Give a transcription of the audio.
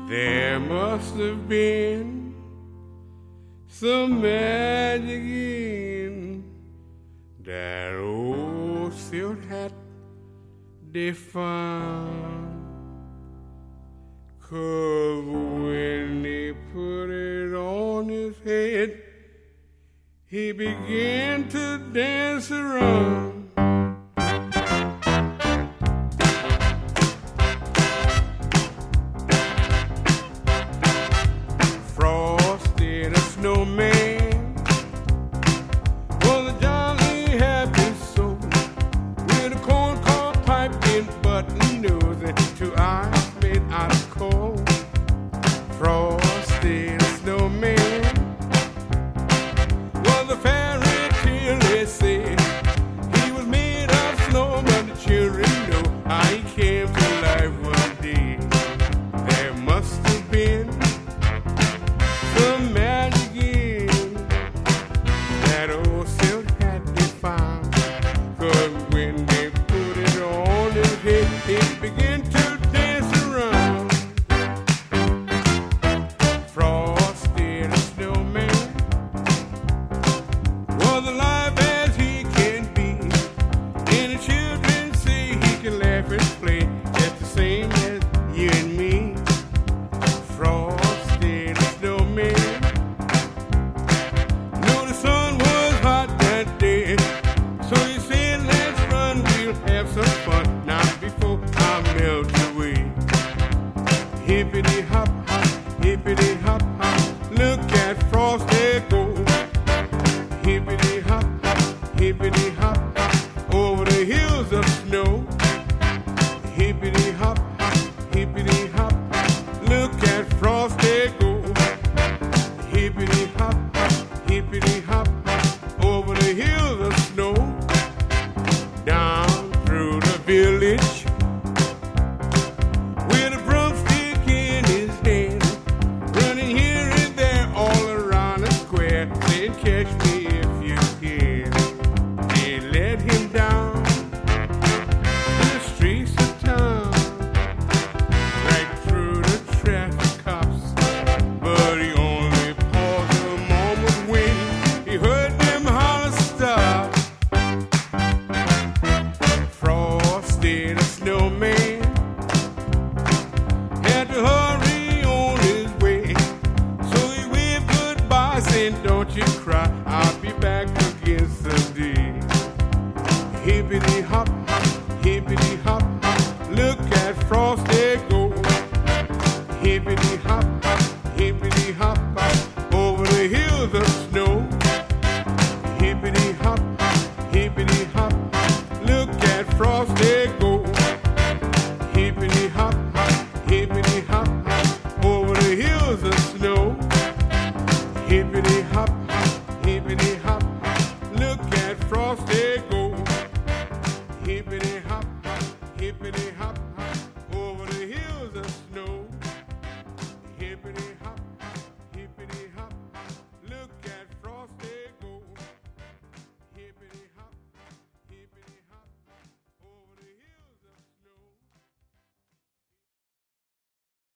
There must have been some magic in that old silk hat they found. 'Cause when they put it on his head, he began to dance around. Frosty the snowman was a jolly happy soul with a corncob pipe and button nose and two eyes made out of coal. Frosty the snowman was a fairy tale, they say. He was made of snow, but the children know how he came to life one day. There must have been some magic in that old silk hat they found. 'Cause when they put it on his head, he began to dance around. Frosty the snowman was alive as he can be, and the children say he can laugh and play just the same as you and me. Frosty the snowman, know the sun was hot that day, so he said, let's run, we'll have some fun, not before I melt away. Hippity hop hop, hippity hop hop, look at Frosty go. Hippity hop hop, hippity hop hop, over the hills of snow. Hippity hop hop, hippity hop hop, look at Frosty go. Hippity hop hop, hippity hop hop, over the hills of snow. Down through the village with a broomstick in his hand, running here and there all around the square, saying, catch me if you can. They led him down the streets of town, right through the traffic cops, but he only paused a moment when he heard them holler stop. Frosty the snowman had to hurry on his way, so he waved goodbye, saying, don't you cry, I'll be back again someday. Hippity hop hop, hippity hop hop, look at Frosty go. Hippity hop hop, hippity hop hop, over the hills of snow. Hippity hop hop, hippity hop hop, look at Frosty